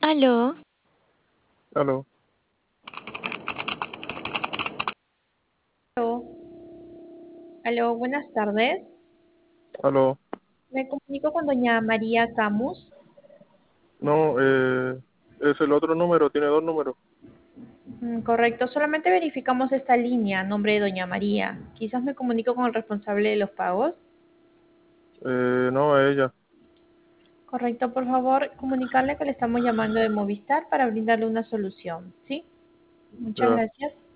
Aló, Aló, Aló, aló, buenas tardes. aló. Me comunico con doña María Camus. No, es el otro número, tiene dos números. Correcto, solamente verificamos esta línea, nombre de doña María. Quizás me comunico con el responsable de los pagos. No, a ella. Correcto, por favor, comunicarle que le estamos llamando de Movistar para brindarle una solución. ¿Sí? Muchas Ya. gracias.